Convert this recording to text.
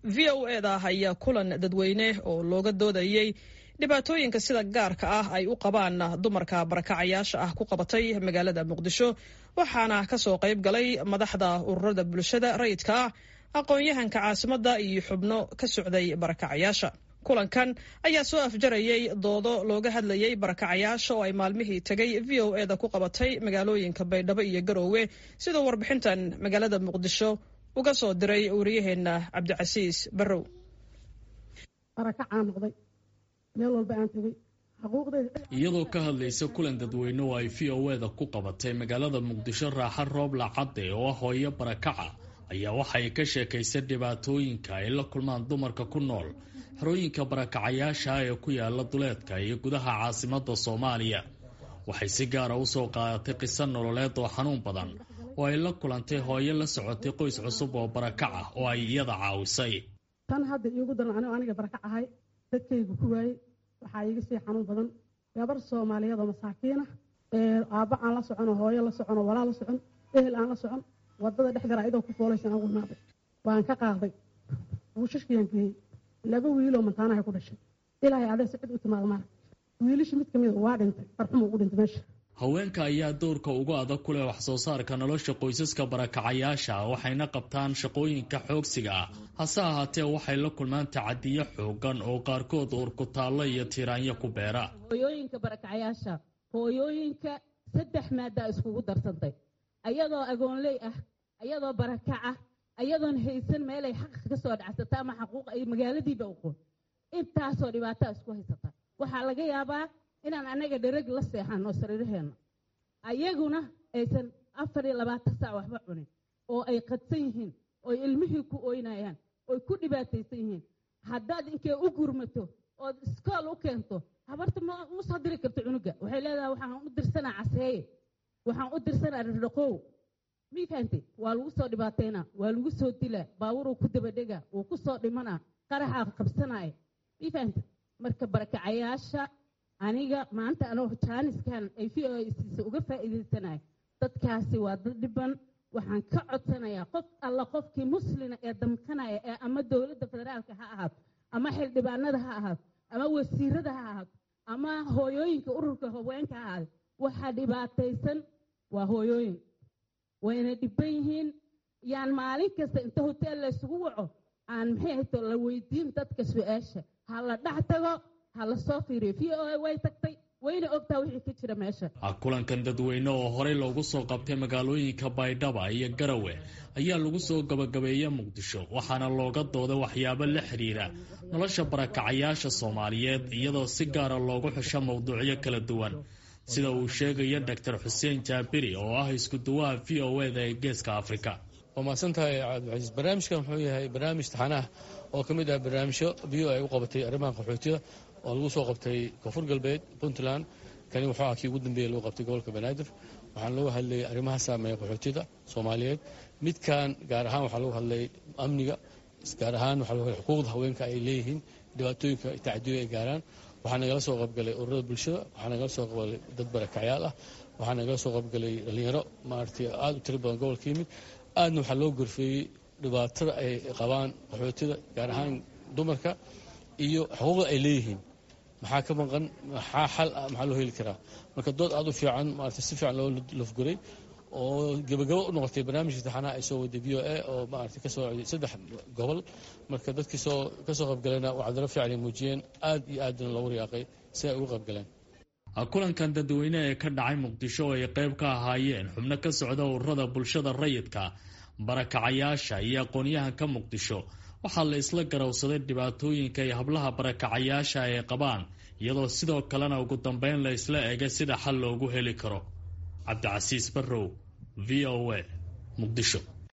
VOA-da ayaa kulan dadweyne oo looga doodayey dhibaatooyinka sida gaarka ah ay u qabaan dumarka barakacayaasha ah ku qabatay magaalada muqdisho waxaana kasoo qayb galay madaxda ururada bulshada rayidka ah aqoon-yahanka caasimadda iyo xubno ka socday barakacayaasha. kulankan ayaa soo afjarayay doodo looga hadlayay barakacayaasha oo ay maalmihii tagay VOA-da ku qabatay magaalooyinka Baydhabo iyo Garowe sidoo warbixintan magaalada muqdisho uga soo diray wariyaheena Cabdicasiis Barrow. iyadoo ka hadlaysa kulan dadweyne oo ay VOA-da ku qabatay magaalada muqdisho raaxa roob lacade oo ah hooyo barakaca ayaa waxay ka sheekaysay dhibaatooyinka ay la kulmaan dumarka ku nool xerooyinka barakacayaasha ee ku yaala duleedka iyo gudaha caasimadda Soomaaliya. waxay si gaar ah u soo qaadatay qiso nololeed oo xanuun badan oo ay la kulantay hooyo la socotay qoys cusub oo barakaca oo ay iyada caawisay. tan hadda iigu daran aniga barakac ahay dadkaygu ku waayey waxaa iiga sii xanuun badan gabar Soomaaliyeed oo masaakiin ah aabba aan la socon hooyo la socon walaal la socon ehel aan la socon wadada dhexdara idoo ku foolaysan aan gulnaaday waan ka qaaday wuxushkiyan geeyey laba wiil oo mantaanaha ku dhashay ilaahay adeeg si cid u timaado maar wiilish mid kamid waa dhintay farxumo ugu dhintay meesha. haweenka ayaa doorka ugu adag ku leh wax soo saarka nolosha qoysaska barakacayaasha waxayna qabtaan shaqooyinka xoogsiga ah hase ahaatee waxay la kulmaan tacadiyo xoogan oo qaarkood urkutaallo iyo tiraanyo ku beera. hooyooyinka barakacayaasha hooyooyinka 3 maada iskugu darsantay ayadoo agoonley ah ayadoo barakaca ayadoon haysan meel ay xaq ka soo dhacsata ama xaquuq ay magaaladiiba u qoon intaasoo dhibaato isku haysata waxaa laga yaabaa inaan anaga dhereg la seexano sariiraheena ayaguna aysan 24 saac waxba cunin oo ay qadsan yihiin oo ilmihii ku ooynayaan oo ku dhibaataysan yihiin haddaad inkee u gurmato oo iskool u keento habarta ma soo diri karto cunuga waxay leedahay waxaan u dirsanaa caseeye waxaan u dirsanaa dhaqow miifaanti waa lagu soo dhibaateena waa lagu soo dila baawur ku dabadhega oo ku soo dhimana qaraxa qabsanay miifaanti marka barakacayaasha aniga maanta anoo jaaniskan ay VOA uga faa'iideysanay dadkaasi waa dad dhiban waxaan ka codsanayaa qof alla qofkii muslina ee damqanaya ee ama dawladda federaalka ha ahaato ama xildhibaanada ha ahaato ama wasiirada ha ahaato ama hooyooyinka ururka haweenka ha ahaato waxa dhibaataysan waa hooyooyin wayna dhiban yihiin yaan maalin kasta inta hotel la isugu waco aan maxay hayto la weydiin dadka su'aasha ha la dhax tago ha la soo fiiriyo VOA way tagtay wayna ogtaa wixii ka jira meesha. kulankan dadweyne oo horey loogu soo qabtay magaalooyinka Baydhabo iyo Garowe ayaa lagu soo gabagabeeyay Muqdisho waxaana looga dooday waxyaabo la xiriira nolosha barakacayaasha Soomaaliyeed iyadoo si gaar ah loogu xusho mowduucyo kala duwan sida uu sheegay Dr. Xuseen Jaabiri oo ah isku duwaha VOA-da ee Geeska Afrika. وماسنتها عبد العزيز برنامج كان هو برنامج تحناه oo kamid ah barnaamijyo VOA u qabatay arrimaha qaxootiga oo lagu soo qabtay Koonfur Galbeed Puntland kani wuxuu ahaa kii ugu dambeeyay lagu qabtay gobolka Banaadir waxaan loo hadlay arrimaha saameeya qaxootiga Soomaaliyeed midkan gaar ahaan waxa lagu hadlay amniga gaar ahaan waxa lagu xuquuqda haweenka ay leeyihiin dhibaatooyinka tacadiyo ay gaaraan waxaan nagala soo qabgalay ururada bulshada waxaan nagala soo qabgalay dad barakacayaal ah waxaan nagala soo qabgalay dhalinyaro maartay aad u tiro badan gobolka yimid aadna waxaa loo gorfeeyey dhibaatada ay qabaan qaxootiga gaar ahaan dumarka iyo xuquuqda ay leeyihiin maxaa ka maqan maxaa xal maxaa loo heli karaa marka dood aad u fiican maartay si fiican loo lafguray oo gabagabo u noqotay barnaamijka taxanaha ay soo waday VOA oo maartay ka soo codiyay 3 gobol marka dadkii ka soo qaybgalayna waxaa fiican muujiyeen aad iyo aadna loo riyaaqay si ay uga qaybgaleen. kulankan dadweyne ee ka dhacay Muqdisho ay qayb ka ahaayeen xubno ka socda ururada bulshada rayidka barakacayaasha iyo aqoon-yahanka Muqdisho waxaa la isla garawsaday dhibaatooyinka ay hablaha barakacayaasha ay qabaan iyadoo sidoo kalena ugu dambeyn la isla eegay sida xal loogu heli karo. Cabdicasiis Barrow VOA Muqdisho.